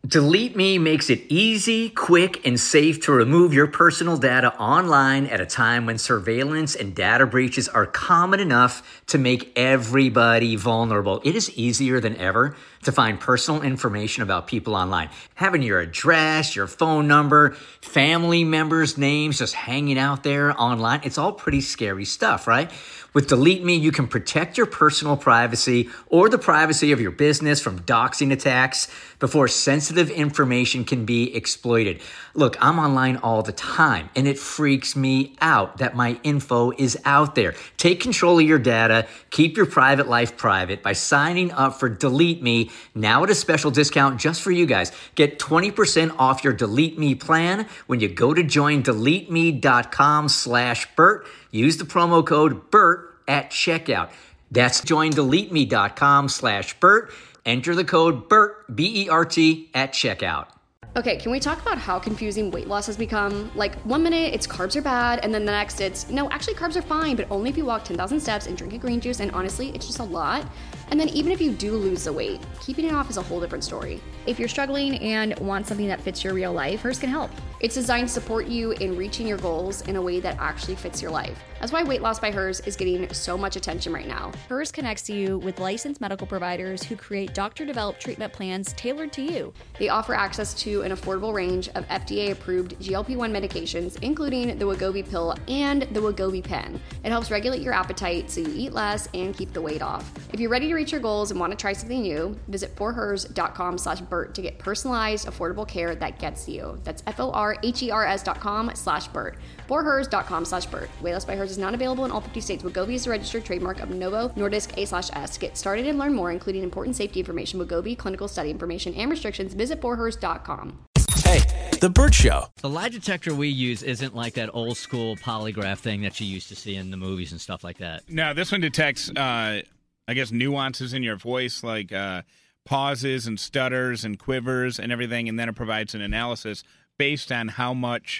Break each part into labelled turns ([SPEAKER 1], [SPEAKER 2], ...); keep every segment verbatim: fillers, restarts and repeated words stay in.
[SPEAKER 1] Delete Me makes it easy, quick, and safe to remove your personal data online at a time when surveillance and data breaches are common enough to make everybody vulnerable. It is easier than ever to find personal information about people online. Having your address, your phone number, family members' names just hanging out there online, it's all pretty scary stuff, right? With Delete Me, you can protect your personal privacy or the privacy of your business from doxing attacks before sensitive information can be exploited. Look, I'm online all the time, and it freaks me out that my info is out there. Take control of your data. Keep your private life private by signing up for Delete Me now at a special discount just for you guys. Get twenty percent off your Delete Me plan when you go to join delete me dot com slash Bert. Use the promo code BERT at checkout. That's join delete me dot com slash Bert. Enter the code BERT, B E R T, at checkout.
[SPEAKER 2] Okay, can we talk about how confusing weight loss has become? Like, one minute it's carbs are bad, and then the next it's, no, actually carbs are fine, but only if you walk ten thousand steps and drink a green juice, and honestly, it's just a lot. And then even if you do lose the weight, keeping it off is a whole different story.
[SPEAKER 3] If you're struggling and want something that fits your real life, Hers can help.
[SPEAKER 2] It's designed to support you in reaching your goals in a way that actually fits your life. That's why Weight Loss by Hers is getting so much attention right now.
[SPEAKER 3] Hers connects you with licensed medical providers who create doctor-developed treatment plans tailored to you.
[SPEAKER 2] They offer access to an affordable range of F D A-approved G L P one medications, including the Wegovy pill and the Wegovy pen. It helps regulate your appetite so you eat less and keep the weight off. If you're ready to reach your goals and want to try something new, visit forhers dot com slash Bert to get personalized, affordable care that gets you. That's F O R H E R S dot com slash Bert. forhers dot com slash Bert. Weight Loss by Hers is not available in all fifty states. Wegovy is a registered trademark of Novo Nordisk A slash S. Get started and learn more, including important safety information, Wegovy, clinical study information, and restrictions. Visit forhers dot com.
[SPEAKER 4] Hey, The Bert Show.
[SPEAKER 5] The lie detector we use isn't like that old school polygraph thing that you used to see in the movies and stuff like that.
[SPEAKER 6] No, this one detects, uh, I guess, nuances in your voice, like uh, pauses and stutters and quivers and everything, and then it provides an analysis based on how much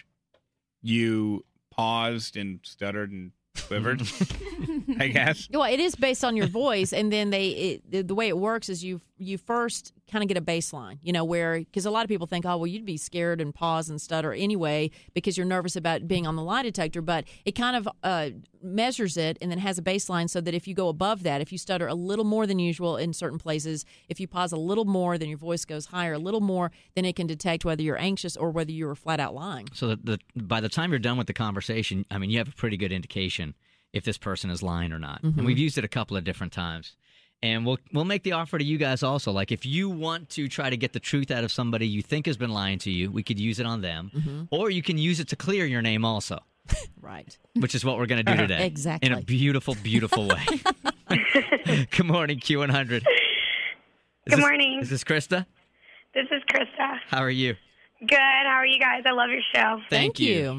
[SPEAKER 6] you paused and stuttered and quivered, I guess.
[SPEAKER 7] Well, it is based on your voice, and then they it, the, the way it works is you you first kind of get a baseline, you know, where because a lot of people think, oh, well, you'd be scared and pause and stutter anyway because you're nervous about being on the lie detector, but it kind of uh, measures it and then has a baseline so that if you go above that, if you stutter a little more than usual in certain places, if you pause a little more, then your voice goes higher a little more, then it can detect whether you're anxious or whether you're flat out lying.
[SPEAKER 5] So that the, by the time you're done with the conversation, I mean, you have a pretty good indication if this person is lying or not. Mm-hmm. And we've used it a couple of different times. And we'll we'll make the offer to you guys also. Like, if you want to try to get the truth out of somebody you think has been lying to you, we could use it on them. Mm-hmm. Or you can use it to clear your name also.
[SPEAKER 7] Right.
[SPEAKER 5] Which is what we're going to do today.
[SPEAKER 7] Exactly.
[SPEAKER 5] In a beautiful, beautiful way. Good morning, Q one hundred. Is
[SPEAKER 8] Good
[SPEAKER 5] this,
[SPEAKER 8] morning.
[SPEAKER 5] Is this Krista?
[SPEAKER 8] This is Krista.
[SPEAKER 5] How are you?
[SPEAKER 8] Good. How are you guys? I love your show.
[SPEAKER 5] Thank,
[SPEAKER 7] Thank you. you.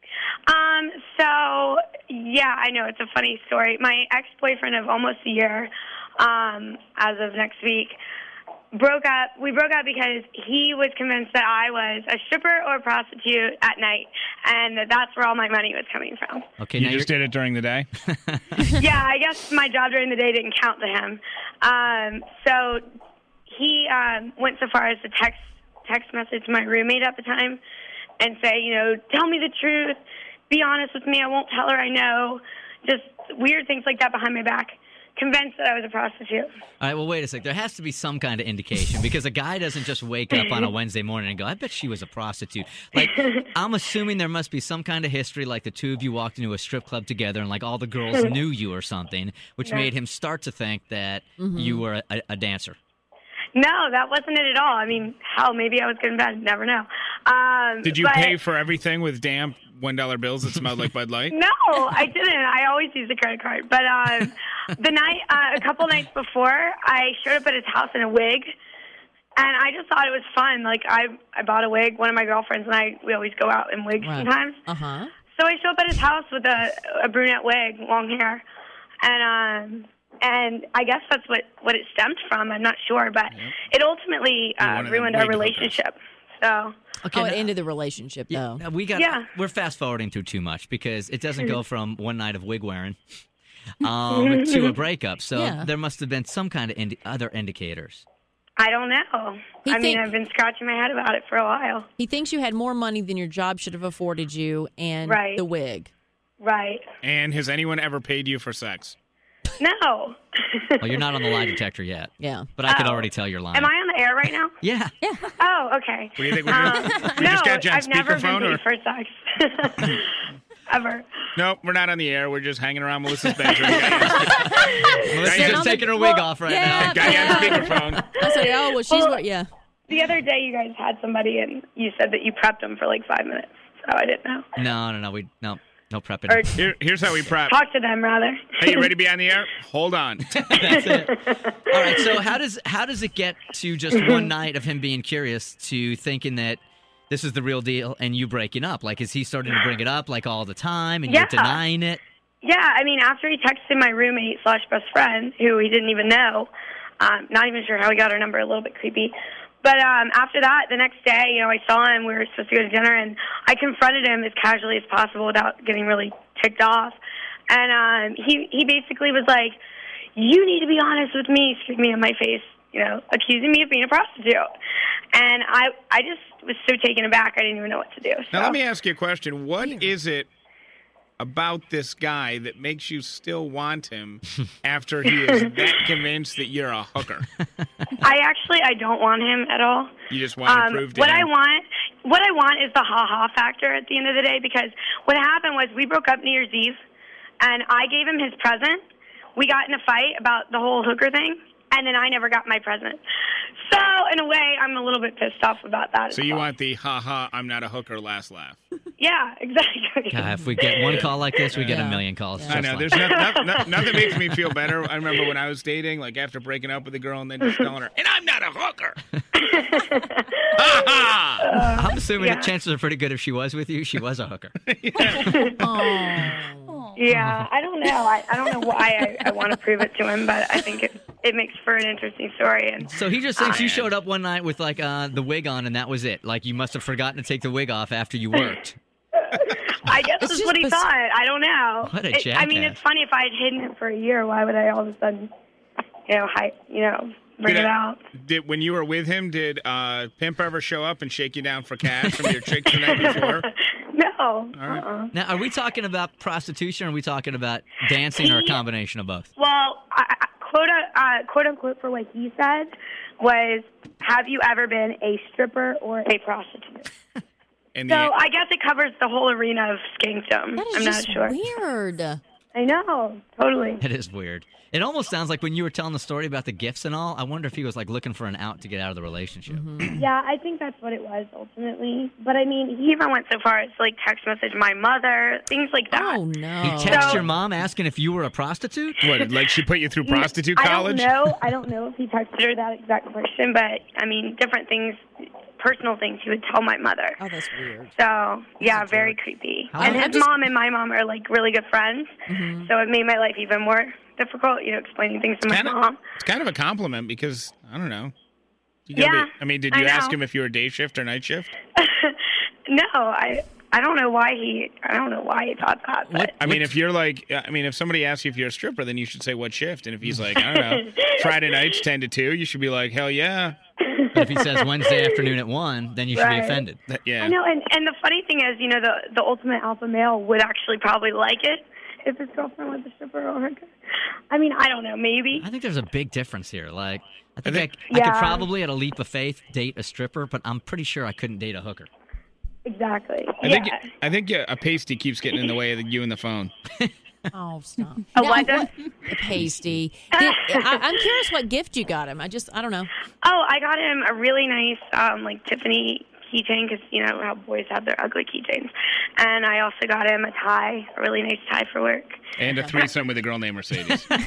[SPEAKER 8] Um, so, yeah, I know it's a funny story. My ex-boyfriend of almost a year, um, as of next week, broke up. We broke up because he was convinced that I was a stripper or a prostitute at night, and that that's where all my money was coming from.
[SPEAKER 5] Okay,
[SPEAKER 6] you
[SPEAKER 5] now
[SPEAKER 6] just
[SPEAKER 5] you're...
[SPEAKER 6] did it during the day?
[SPEAKER 8] Yeah, I guess my job during the day didn't count to him. Um, so he um, went so far as to text text message my roommate at the time and say, you know, tell me the truth. Be honest with me. I won't tell her I know. Just weird things like that behind my back. Convinced that I was a prostitute.
[SPEAKER 5] All right, well, wait a sec. There has to be some kind of indication because a guy doesn't just wake up on a Wednesday morning and go, I bet she was a prostitute. Like, I'm assuming there must be some kind of history, like the two of you walked into a strip club together and, like, all the girls knew you or something, which
[SPEAKER 8] Yeah.
[SPEAKER 5] made him start to think that mm-hmm. you were a, a dancer.
[SPEAKER 8] No, that wasn't it at all. I mean, hell, maybe I was good in bed. Never know. Um,
[SPEAKER 6] Did you
[SPEAKER 8] but,
[SPEAKER 6] pay for everything with damp one dollar bills that smelled like Bud Light?
[SPEAKER 8] No, I didn't. I always use a credit card. But um, the night, uh, a couple nights before, I showed up at his house in a wig, and I just thought it was fun. Like, I I bought a wig. One of my girlfriends and I, we always go out in wigs
[SPEAKER 7] Right.
[SPEAKER 8] sometimes.
[SPEAKER 7] Uh-huh.
[SPEAKER 8] So I show up at his house with a, a brunette wig, long hair, and um, and I guess that's what, what it stemmed from. I'm not sure, but yep. it ultimately uh, ruined our relationship. So.
[SPEAKER 7] Okay, oh, it ended the relationship, though.
[SPEAKER 5] Yeah, we got.
[SPEAKER 8] Yeah.
[SPEAKER 5] We're fast forwarding through too much because it doesn't go from one night of wig wearing um, to a breakup. So
[SPEAKER 7] Yeah.
[SPEAKER 5] there must have been some kind of indi- other indicators.
[SPEAKER 8] I don't know.
[SPEAKER 7] He
[SPEAKER 8] I mean,
[SPEAKER 7] think-
[SPEAKER 8] I've been scratching my head about it for a while.
[SPEAKER 7] He thinks you had more money than your job should have afforded you and
[SPEAKER 8] Right.
[SPEAKER 7] the wig.
[SPEAKER 8] Right.
[SPEAKER 6] And has anyone ever paid you for sex?
[SPEAKER 8] No.
[SPEAKER 5] Well, you're not on the lie detector yet.
[SPEAKER 7] Yeah.
[SPEAKER 5] But I could
[SPEAKER 8] Oh.
[SPEAKER 5] already tell you're lying.
[SPEAKER 8] Am I on the air right now?
[SPEAKER 5] Yeah.
[SPEAKER 8] Oh, okay.
[SPEAKER 6] What do you think? We,
[SPEAKER 8] Um,
[SPEAKER 6] just, we
[SPEAKER 8] no,
[SPEAKER 6] just got you on
[SPEAKER 8] I've never been
[SPEAKER 6] speakerphone? Or?
[SPEAKER 8] paid for sex. Ever.
[SPEAKER 6] Nope, we're not on the air. We're just hanging around Melissa's bedroom.
[SPEAKER 5] Melissa's
[SPEAKER 6] Guy
[SPEAKER 5] just
[SPEAKER 6] on
[SPEAKER 5] taking her
[SPEAKER 8] well,
[SPEAKER 5] wig off right
[SPEAKER 7] yeah.
[SPEAKER 5] now.
[SPEAKER 6] Guy on speakerphone.
[SPEAKER 7] I said, oh, well, she's
[SPEAKER 8] Well-
[SPEAKER 7] what, yeah.
[SPEAKER 8] The other day, you guys had somebody, and you said that you prepped them for like five minutes. So I didn't know.
[SPEAKER 5] No, no, no. We no no prepping.
[SPEAKER 8] Or
[SPEAKER 6] Here, here's how we prep.
[SPEAKER 8] talk to them, rather.
[SPEAKER 6] Hey, you ready to be on the air? Hold on.
[SPEAKER 5] That's it. All right. So how does how does it get to just one night of him being curious to thinking that this is the real deal and you breaking up? Like, is he starting to bring it up like all the time and
[SPEAKER 8] Yeah.
[SPEAKER 5] you're denying it?
[SPEAKER 8] Yeah, I mean, after he texted my roommate slash best friend, who he didn't even know, um, not even sure how he got her number, a little bit creepy. But um, after that, the next day, you know, I saw him. We were supposed to go to dinner, and I confronted him as casually as possible without getting really ticked off. And um, he he basically was like, "You need to be honest with me," screaming me in my face, you know, accusing me of being a prostitute. And I I just was so taken aback, I didn't even know what to do. So.
[SPEAKER 6] Now, let me ask you a question. What is it about this guy that makes you still want him after he is that convinced that you're a hooker?
[SPEAKER 8] I actually I don't want him at all.
[SPEAKER 6] You just want
[SPEAKER 8] Um,
[SPEAKER 6] to prove to
[SPEAKER 8] what
[SPEAKER 6] him.
[SPEAKER 8] I want, what I want is the ha-ha factor at the end of the day, because what happened was we broke up New Year's Eve, and I gave him his present. We got in a fight about the whole hooker thing, and then I never got my present. So, in a way, I'm a little bit pissed off about that.
[SPEAKER 6] So
[SPEAKER 8] as
[SPEAKER 6] you
[SPEAKER 8] well.
[SPEAKER 6] want the ha-ha, I'm not a hooker last laugh.
[SPEAKER 8] Yeah, exactly.
[SPEAKER 5] God, if we get one call like this, we get
[SPEAKER 7] Yeah.
[SPEAKER 5] a million calls.
[SPEAKER 7] Yeah.
[SPEAKER 5] just
[SPEAKER 6] I know.
[SPEAKER 5] like
[SPEAKER 6] There's
[SPEAKER 5] that.
[SPEAKER 6] nothing, nothing, nothing makes me feel better. I remember when I was dating, like after breaking up with a girl and then just telling her, and I'm not a hooker. Ha ha!
[SPEAKER 5] I'm assuming
[SPEAKER 8] Yeah.
[SPEAKER 5] the chances are pretty good if she was with you, she was a hooker.
[SPEAKER 7] Oh.
[SPEAKER 8] Yeah, I don't know. I, I don't know why I, I want to prove it to him, but I think it, it makes for an interesting story. And
[SPEAKER 5] So he just thinks you
[SPEAKER 6] man.
[SPEAKER 5] showed up one night with like uh, the wig on and that was it. Like you must have forgotten to take the wig off after you worked.
[SPEAKER 8] I guess
[SPEAKER 7] It's
[SPEAKER 8] that's
[SPEAKER 7] just
[SPEAKER 8] what he
[SPEAKER 7] bes-
[SPEAKER 8] thought. I don't know.
[SPEAKER 5] What a
[SPEAKER 8] It- I mean,
[SPEAKER 5] jackass.
[SPEAKER 8] it's funny if I had hidden it for a year. Why would I all of a sudden, you know, hi, you know, bring
[SPEAKER 6] Did
[SPEAKER 8] it
[SPEAKER 6] I-
[SPEAKER 8] out?
[SPEAKER 6] Did when you were with him, did uh, Pimp ever show up and shake you down for cash from your chick the night before?
[SPEAKER 8] No.
[SPEAKER 6] right.
[SPEAKER 8] Uh-uh.
[SPEAKER 5] Now, are we talking about prostitution or are we talking about dancing or a
[SPEAKER 8] He-
[SPEAKER 5] combination of both?
[SPEAKER 8] Well, I, I, quote uh, quote unquote for what he said was, "Have you ever been a stripper or a prostitute?"
[SPEAKER 6] And
[SPEAKER 8] So
[SPEAKER 6] the,
[SPEAKER 8] I guess it covers the whole arena of skankdom.
[SPEAKER 7] That is
[SPEAKER 8] I'm
[SPEAKER 7] just
[SPEAKER 8] not sure.
[SPEAKER 7] weird.
[SPEAKER 8] I know, totally.
[SPEAKER 5] It is weird. It almost sounds like when you were telling the story about the gifts and all, I wonder if he was like looking for an out to get out of the relationship.
[SPEAKER 8] Yeah, I think that's what it was ultimately. But I mean, he even went so far as to, like, text message my mother, things like that.
[SPEAKER 7] Oh, no.
[SPEAKER 5] He texted
[SPEAKER 8] So-
[SPEAKER 5] your mom asking if you were a prostitute?
[SPEAKER 6] what, like she put you through prostitute college?
[SPEAKER 8] I don't know. I don't know if he texted her that exact question, but I mean, different things, personal things he would tell my mother.
[SPEAKER 7] Oh, that's weird.
[SPEAKER 8] So yeah, very creepy.
[SPEAKER 5] How-
[SPEAKER 8] and
[SPEAKER 5] I
[SPEAKER 8] his
[SPEAKER 7] just-
[SPEAKER 8] mom and my mom are like really good friends,
[SPEAKER 7] Mm-hmm.
[SPEAKER 8] so it made my life even more difficult. You know, explaining things to my
[SPEAKER 6] Kind of,
[SPEAKER 8] mom.
[SPEAKER 6] it's kind of a compliment because I don't know. You gotta
[SPEAKER 8] Yeah,
[SPEAKER 6] be, I mean, did
[SPEAKER 8] I
[SPEAKER 6] you ask
[SPEAKER 8] know.
[SPEAKER 6] him if you were day shift or night shift?
[SPEAKER 8] No, I I don't know why he I don't know why he thought that. But
[SPEAKER 6] I mean, if you're like, I mean, if somebody asks you if you're a stripper, then you should say what shift. And if he's like, I don't know, Friday nights ten to two, you should be like, hell yeah,
[SPEAKER 5] But if he says Wednesday afternoon at one, then you should be
[SPEAKER 8] Right.
[SPEAKER 5] offended.
[SPEAKER 6] That- yeah.
[SPEAKER 8] I know, and and the funny thing is, you know, the the ultimate alpha male would actually probably like it if his girlfriend was a stripper or a hooker. I mean, I don't know, maybe.
[SPEAKER 5] I think there's a big difference here. Like, I think I,
[SPEAKER 6] think-
[SPEAKER 5] I could
[SPEAKER 8] Yeah.
[SPEAKER 5] probably, at a leap of faith, date a stripper, but I'm pretty sure I couldn't date a hooker.
[SPEAKER 8] Exactly.
[SPEAKER 6] I
[SPEAKER 8] yeah.
[SPEAKER 6] think I think yeah, a pasty keeps getting in the way of you and the phone.
[SPEAKER 7] Oh, stop.
[SPEAKER 8] A
[SPEAKER 7] Now,
[SPEAKER 8] what does?
[SPEAKER 7] A pasty. Did, I, I'm curious what gift you got him. I just, I don't know.
[SPEAKER 8] Oh, I got him a really nice, um, like Tiffany keychain because you know how boys have their ugly keychains, and I also got him a tie, a really nice tie for work.
[SPEAKER 6] And a threesome with a girl named Mercedes.
[SPEAKER 8] And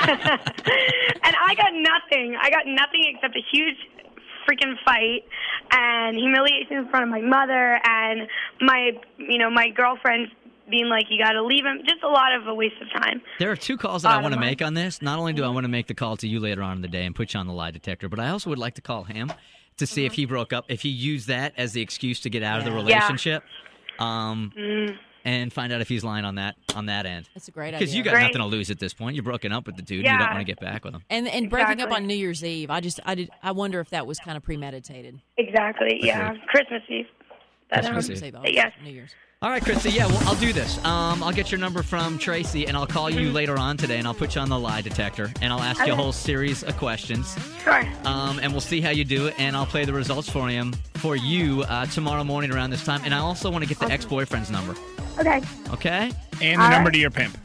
[SPEAKER 8] I got nothing. I got nothing except a huge freaking fight and humiliation in front of my mother and my, you know, my girlfriend being like, you got to leave him. Just a lot of a waste of time.
[SPEAKER 5] There are two calls that I
[SPEAKER 8] Bottom
[SPEAKER 5] want to
[SPEAKER 8] line.
[SPEAKER 5] make on this. Not only do I want to make the call to you later on in the day and put you on the lie detector, but I also would like to call him to see if he broke up, if he used that as the excuse to get out of the
[SPEAKER 7] Yeah.
[SPEAKER 5] relationship. Um,
[SPEAKER 8] Mm.
[SPEAKER 5] and find out if he's lying on that on that end.
[SPEAKER 7] That's a great idea.
[SPEAKER 5] Because you got
[SPEAKER 8] Great.
[SPEAKER 5] nothing to lose at this point. You're broken up with the dude.
[SPEAKER 8] Yeah.
[SPEAKER 5] And you don't want to get back with him.
[SPEAKER 7] And and breaking up
[SPEAKER 8] Exactly.
[SPEAKER 7] on New Year's Eve, I just I did I wonder if that was kind of premeditated.
[SPEAKER 8] Exactly. Yeah. Christmas Eve. But, um,
[SPEAKER 5] Christmas
[SPEAKER 7] Eve, oh,
[SPEAKER 8] yes.
[SPEAKER 7] New Year's.
[SPEAKER 5] All right, Christy. Yeah, well, I'll do this. Um, I'll get your number from Tracy, and I'll call you later on today, and I'll put you on the lie detector, and I'll ask you a
[SPEAKER 8] Okay.
[SPEAKER 5] whole series of questions.
[SPEAKER 8] Sure.
[SPEAKER 5] Um, and we'll see how you do it, and I'll play the results for him for you uh, tomorrow morning around this time. And I also want to get the ex-boyfriend's number.
[SPEAKER 8] Okay.
[SPEAKER 5] Okay?
[SPEAKER 6] And the
[SPEAKER 8] All
[SPEAKER 6] number
[SPEAKER 8] right.
[SPEAKER 6] to your pimp.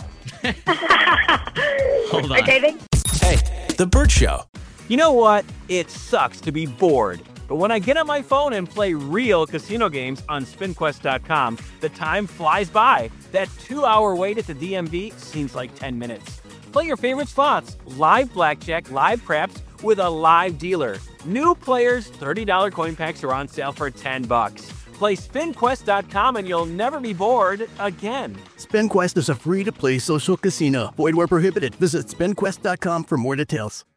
[SPEAKER 5] Hold on.
[SPEAKER 8] Okay, thanks.
[SPEAKER 4] Hey, The Burt Show.
[SPEAKER 9] You know what? It sucks to be bored. But when I get on my phone and play real casino games on spin quest dot com, the time flies by. That two-hour wait at the D M V seems like ten minutes. Play your favorite slots, live blackjack, live craps, with a live dealer. New players, thirty dollars coin packs are on sale for ten bucks. Play spin quest dot com and you'll never be bored again.
[SPEAKER 10] SpinQuest is a free-to-play social casino. Void where prohibited. Visit spin quest dot com for more details.